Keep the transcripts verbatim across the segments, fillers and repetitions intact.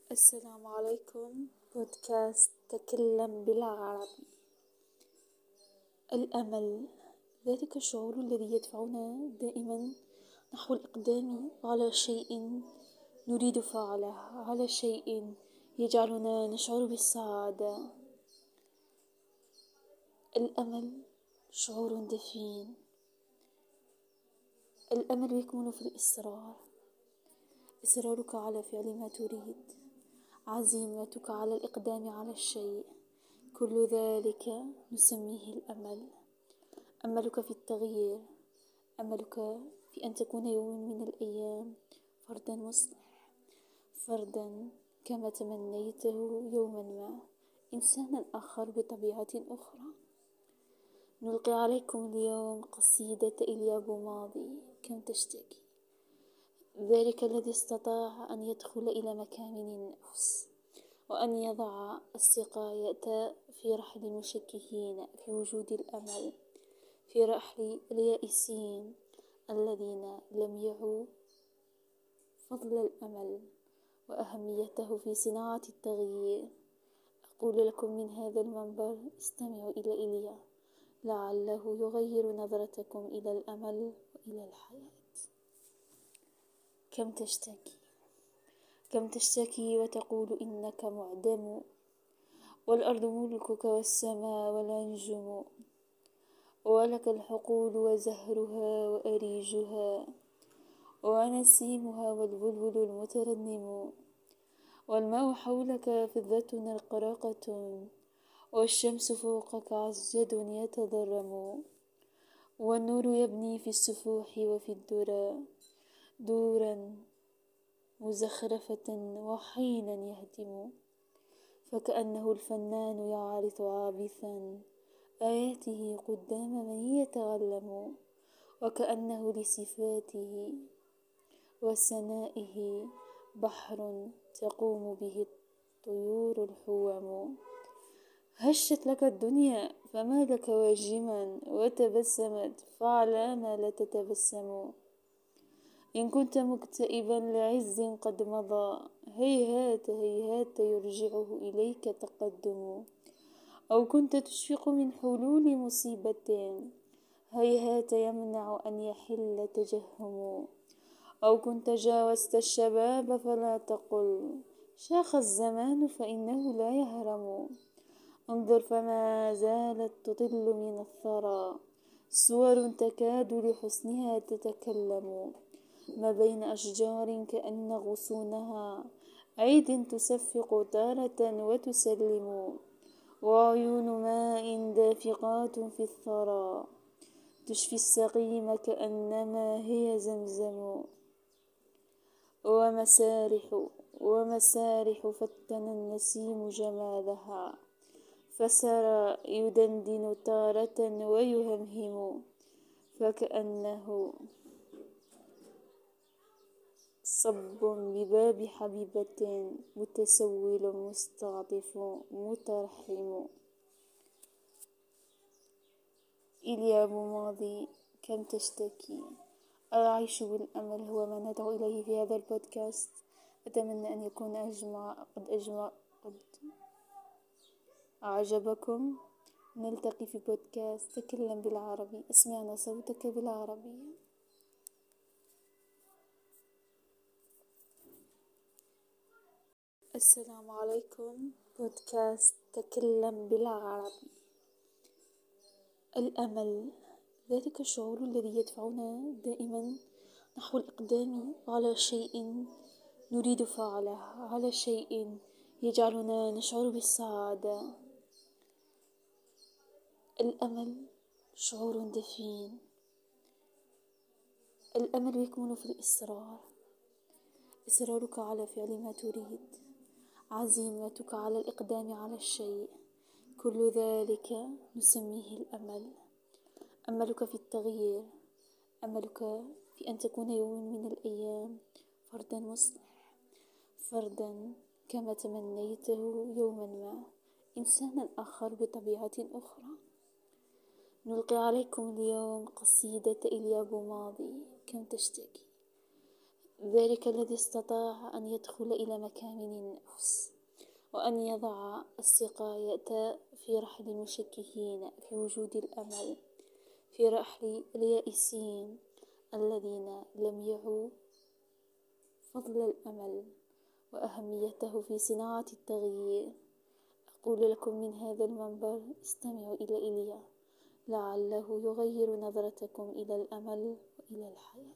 السلام عليكم. بودكاست تكلم بالعربي. الأمل ذلك الشعور الذي يدفعنا دائما نحو الإقدام على شيء نريد فعله، على شيء يجعلنا نشعر بالسعادة. الأمل شعور دفين. الأمل يكمن في الإصرار، إصرارك على فعل ما تريد، عزيمتك على الإقدام على الشيء، كل ذلك نسميه الأمل. أملك في التغيير، أملك في أن تكون يوم من الأيام فردا مصلح، فردا كما تمنيته يوما ما، إنسانا آخر بطبيعة أخرى. نلقي عليكم اليوم قصيدة إيليا بوماضي. كم تشتكي، ذلك الذي استطاع أن يدخل إلى مكامن النفس وأن يضع السقاية في رحل المشككين في وجود الأمل، في رحل اليائسين الذين لم يعوا فضل الأمل وأهميته في صناعة التغيير. أقول لكم من هذا المنبر: استمعوا إلى إيليا، لعله يغير نظرتكم إلى الأمل وإلى الحياة. كم تشتكي، كم تشتكي وتقول إنك معدم، والأرض ملكك والسماء والأنجم، ولك الحقول وزهرها وأريجها ونسيمها والبلبل المترنم، والماء حولك فضة نقراقة، والشمس فوقك عسجد يتضرم، والنور يبني في السفوح وفي الدرى دورا مزخرفة وحينا يهدم، فكأنه الفنان يعرض عابثا آياته قدام من يتغلم، وكأنه لصفاته وسنائه بحر تقوم به الطيور الحوم. هشت لك الدنيا فما لك واجما، وتبسمت فعلى ما لا تتبسم. إن كنت مكتئبا لعز قد مضى، هيهات هيهات يرجعه إليك تقدم. أو كنت تشفق من حلول مصيبة، هيهات يمنع أن يحل تجهم. أو كنت جاوزت الشباب فلا تقل شاخ الزمان فإنه لا يهرم. انظر فما زالت تطل من الثرى صور تكاد لحسنها تتكلم، ما بين أشجار كأن غصونها عيد تصفق تارة وتسلم، وعيون ماء دافقات في الثرى تشفي السقيم كأنما هي زمزم. ومسارح ومسارح فتن النسيم جمالها، فسرى يدندن تارة ويهمهم، فكأنه صب بباب حبيبة متسول مستعطف مترحم. إيليا بوماضي. كم تشتكي. العيش بالأمل هو ما ندعو إليه في هذا البودكاست. أتمنى أن يكون أجمع قد أجمع قد أعجبكم. نلتقي في بودكاست تكلم بالعربي. اسمعنا صوتك بالعربية. السلام عليكم. بودكاست تكلم بالعربي. الأمل ذلك الشعور الذي يدفعنا دائما نحو الإقدام على شيء نريد فعله، على شيء يجعلنا نشعر بالسعادة. الأمل شعور دفين. الأمل يكمن في الإصرار، إصرارك على فعل ما تريد، عزيمتك على الإقدام على الشيء، كل ذلك نسميه الأمل. أملك في التغيير، أملك في أن تكون يوم من الأيام فردا مصلح، فردا كما تمنيته يوما ما، إنسانا آخر بطبيعة أخرى. نلقي عليكم اليوم قصيدة إيليا بوماضي. كم تشتكي، ذلك الذي استطاع أن يدخل إلى مكامن النفس وأن يضع السقاية في رحل المشككين في وجود الأمل، في رحل اليائسين الذين لم يعوا فضل الأمل وأهميته في صناعة التغيير. أقول لكم من هذا المنبر: استمعوا إلى إيليا لعله يغير نظرتكم إلى الأمل وإلى الحياة.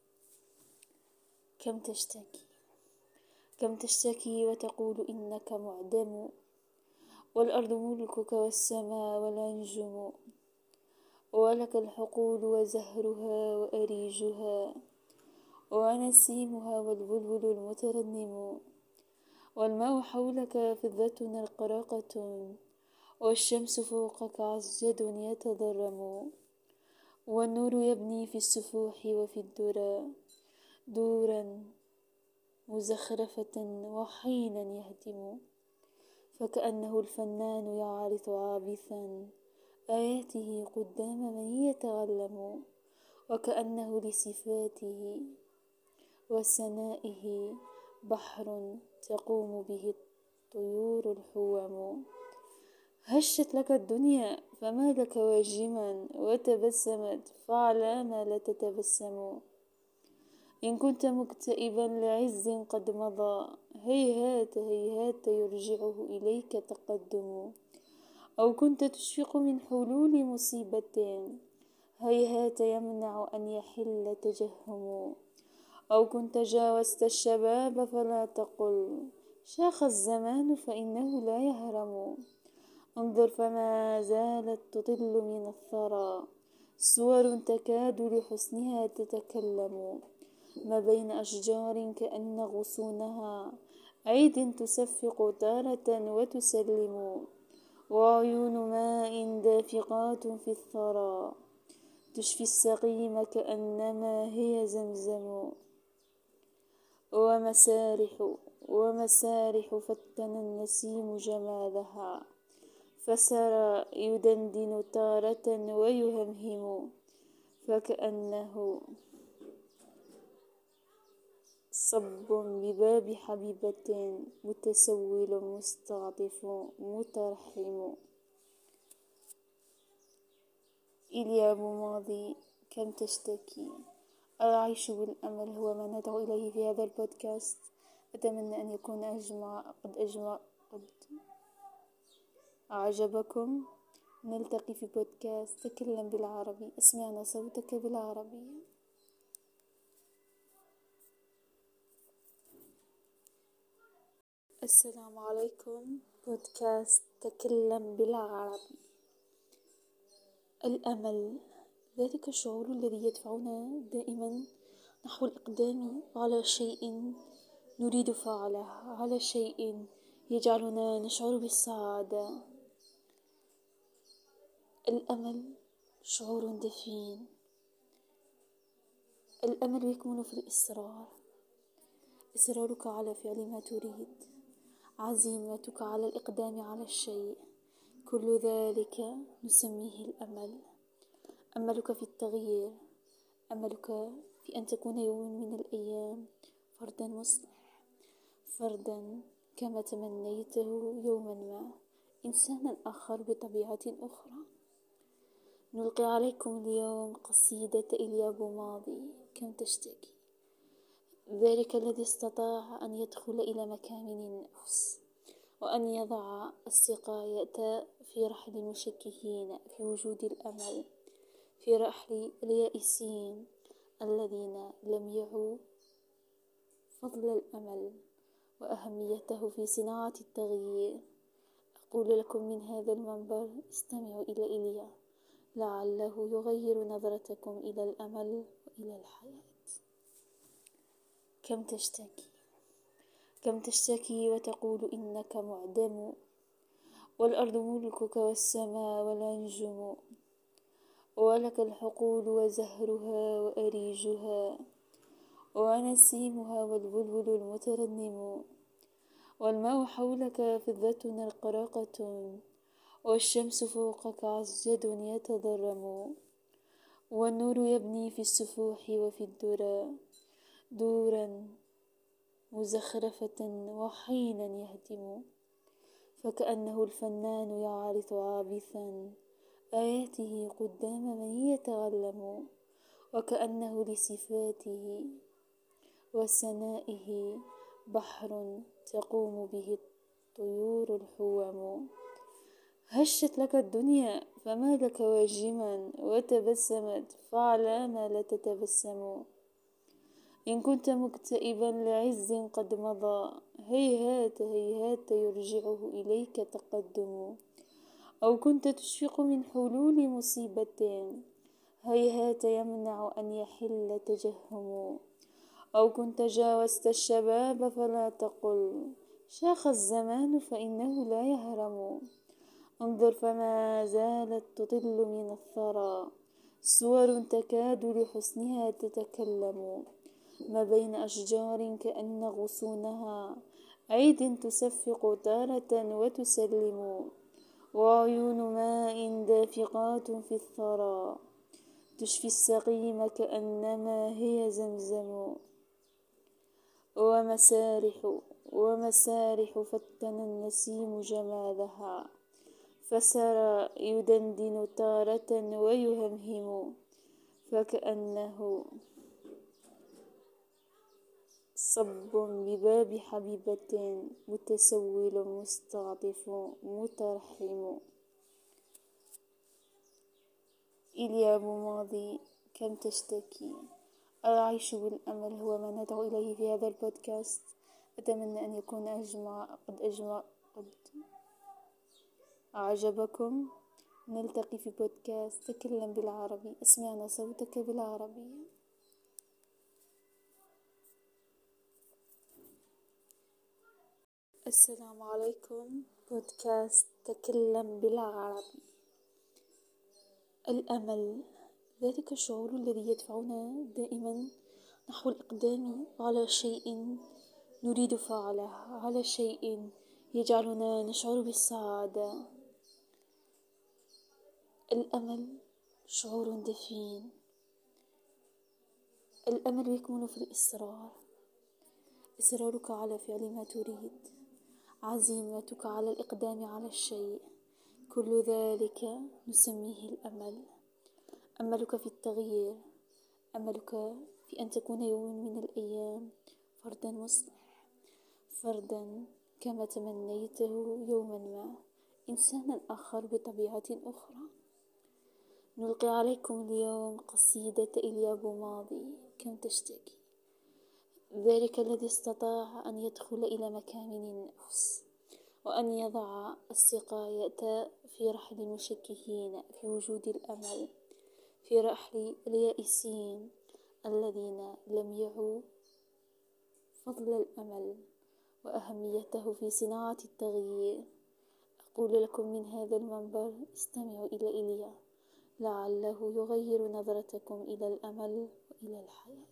كم تشتكي كم تشتكي وتقول إنك معدم، والأرض ملكك والسماء والأنجم، ولك الحقول وزهرها وأريجها ونسيمها والبلبل المترنم، والماء حولك فضة نرقراقة، والشمس فوقك عسجد يتضرم، والنور يبني في السفوح وفي الدرى دورا مزخرفة وحينا يهدم، فكأنه الفنان يعرض عابثا آياته قدام من يتعلم، وكأنه لصفاته وسنائه بحر تقوم به الطيور الحوم. هشت لك الدنيا فما لك واجما، وتبسمت فعلى ما لا تتبسم. إن كنت مكتئبا لعز قد مضى، هيهات هيهات يرجعه إليك تقدم. أو كنت تشفق من حلول مصيبة، هيهات يمنع أن يحل تجهم. أو كنت جاوزت الشباب فلا تقل شاخ الزمان فإنه لا يهرم. انظر فما زالت تطل من الثرى صور تكاد لحسنها تتكلم، ما بين أشجار كأن غصونها عيد تصفق تارة وتسلم، وعيون ماء دافقات في الثرى تشفي السقيم كأنما هي زمزم. ومسارح ومسارح فتن النسيم جمالها، فسرى يدندن تارة ويهمهم، فكأنه صب بباب حبيبة متسول مستعطف مترحم. إيليا أبو ماضي. كم تشتكي. العيش بالأمل هو ما ندعو إليه في هذا البودكاست. أتمنى أن يكون أجمع قد أجمع قد أعجبكم. نلتقي في بودكاست تكلم بالعربي. اسمعنا صوتك بالعربية. السلام عليكم. بودكاست تكلم بالعربي. الأمل ذلك الشعور الذي يدفعنا دائما نحو الإقدام على شيء نريد فعله، على شيء يجعلنا نشعر بالسعادة. الأمل شعور دفين. الأمل يكمن في الإصرار، إصرارك على فعل ما تريد، عزيمتك على الإقدام على الشيء، كل ذلك نسميه الأمل. أملك في التغيير، أملك في أن تكون يوم من الأيام فردا مصلح، فردا كما تمنيته يوما ما، إنسانا آخر بطبيعة أخرى. نلقي عليكم اليوم قصيدة إيليا أبو ماضي. كم تشتكي. ذلك الذي استطاع أن يدخل إلى مكامن النفس وأن يضع السقاية في رحل المشككين في وجود الأمل، في رحل اليائسين الذين لم يعوا فضل الأمل وأهميته في صناعة التغيير. أقول لكم من هذا المنبر: استمعوا إلى إيليا لعله يغير نظرتكم إلى الأمل وإلى الحياة. كم تشتكي كم تشتكي وتقول إنك معدم، والأرض ملكك والسماء والأنجم، ولك الحقول وزهرها وأريجها ونسيمها والبلبل المترنم، والماء حولك فضة نرقراقة، والشمس فوقك عسجد يتضرم، والنور يبني في السفوح وفي الدرى دورا مزخرفة وحينا يهدم، فكأنه الفنان يعرض عابثا آياته قدام من يتغلم، وكأنه لصفاته وسنائه بحر تقوم به الطيور الحوم. هشت لك الدنيا فما لك واجما، وتبسمت فعلى ما لا تتبسم. إن كنت مكتئبا لعز قد مضى، هيهات هيهات يرجعه إليك تقدم. أو كنت تشفق من حلول مصيبة، هيهات يمنع أن يحل تجهم. أو كنت جاوزت الشباب فلا تقل شاخ الزمان فإنه لا يهرم. انظر فما زالت تطل من الثرى صور تكاد لحسنها تتكلم، ما بين أشجار كأن غصونها عيد تصفق تارة وتسلم. وعيون ماء دافقات في الثرى تشفي السقيم كأنما هي زمزم. ومسارح ومسارح فتن النسيم جمالها، فسرى يدندن تارة ويهمهم، فكأنه صب بباب حبيبة متسول مستعطف مترحم. إليا ماضي كم تشتكي. العيش بالأمل هو ما ندعو إليه في هذا البودكاست. أتمنى أن يكون أجمع قد أجمع قد أعجبكم. نلتقي في بودكاست تكلم بالعربي. اسمعنا صوتك بالعربي. السلام عليكم. بودكاست تكلم بالعربي. الأمل ذلك الشعور الذي يدفعنا دائما نحو الإقدام على شيء نريد فعله، على شيء يجعلنا نشعر بالسعادة. الأمل شعور دفين. الأمل يكمن في الإصرار، إصرارك على فعل ما تريد، عزيمتك على الإقدام على الشيء، كل ذلك نسميه الأمل. أملك في التغيير، أملك في أن تكون يوم من الأيام فردا مصلح، فردا كما تمنيته يوما ما، إنسانا آخر بطبيعة أخرى. نلقي عليكم اليوم قصيدة إليا ماضي كم تشتكي. ذلك الذي استطاع أن يدخل إلى مكامن النفس وأن يضع السقاية في رحل المشككين في وجود الأمل، في رحل اليائسين الذين لم يعوا فضل الأمل وأهميته في صناعة التغيير. أقول لكم من هذا المنبر استمعوا إلى إليا، لعله يغير نظرتكم إلى الأمل وإلى الحياة.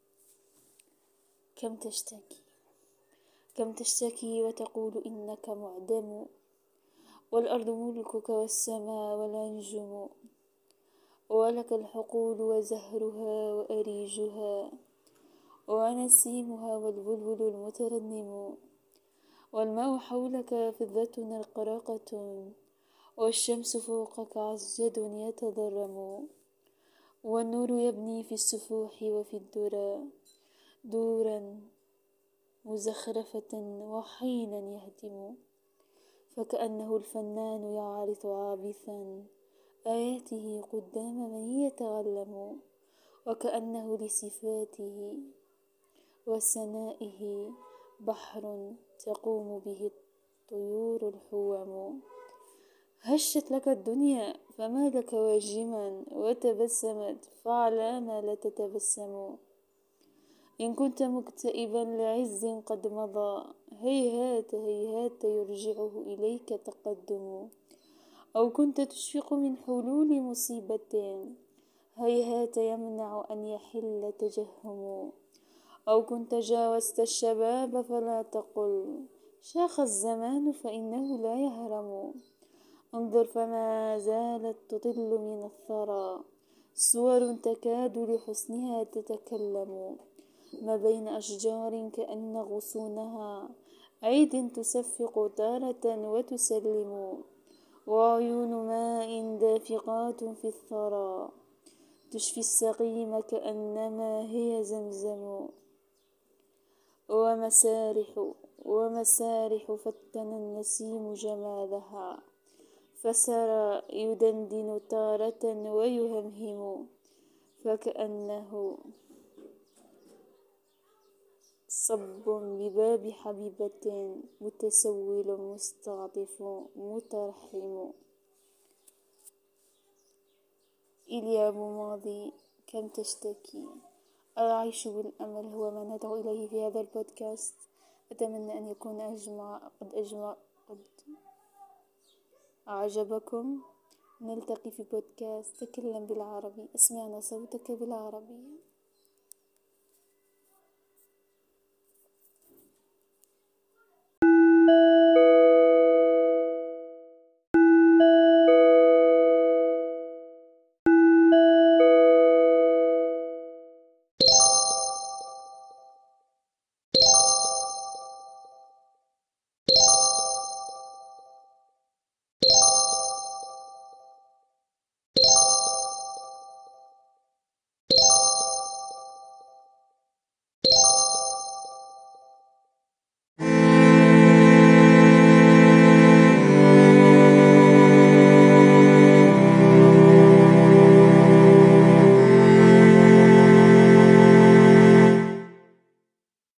كم تشتكي كم تشتكي وتقول إنك معدم، والأرض ملكك والسماء والأنجم، ولك الحقول وزهرها وأريجها ونسيمها والبلبل المترنم، والماء حولك فضة رقراقة، والشمس فوقك عسجد يتضرم، والنور يبني في السفوح وفي الدرى دورا مزخرفة وحينا يهدم، فكأنه الفنان يعرض عابثا آياته قدام من يتغلم، وكأنه لصفاته وسنائه بحر تقوم به الطيور الحوم. هشت لك الدنيا فما لك واجما، وتبسمت فعلى ما لا تتبسم. إن كنت مكتئبا لعز قد مضى، هيهات هيهات يرجعه إليك تقدم. أو كنت تشفق من حلول مصيبة، هيهات يمنع أن يحل تجهم. أو كنت جاوزت الشباب فلا تقل شاخ الزمان فإنه لا يهرم. انظر فما زالت تطل من الثرى صور تكاد لحسنها تتكلم، ما بين أشجار كأن غصونها عيد تصفق تارة وتسلم، وعيون ماء دافقات في الثرى تشفي السقيم كأنما هي زمزم. ومسارح ومسارح فتن النسيم جمالها، فسرى يدندن تارة ويهمهم، فكأنه صب بباب حبيبة متسول مستعطف مترحم. إلياب ماضي كم تشتكي، العيش بالأمل هو ما ندعو إليه في هذا البودكاست. أتمنى أن يكون أجمع قد أجمع قد أعجبكم. نلتقي في بودكاست تكلم بالعربي، اسمعنا صوتك بالعربي.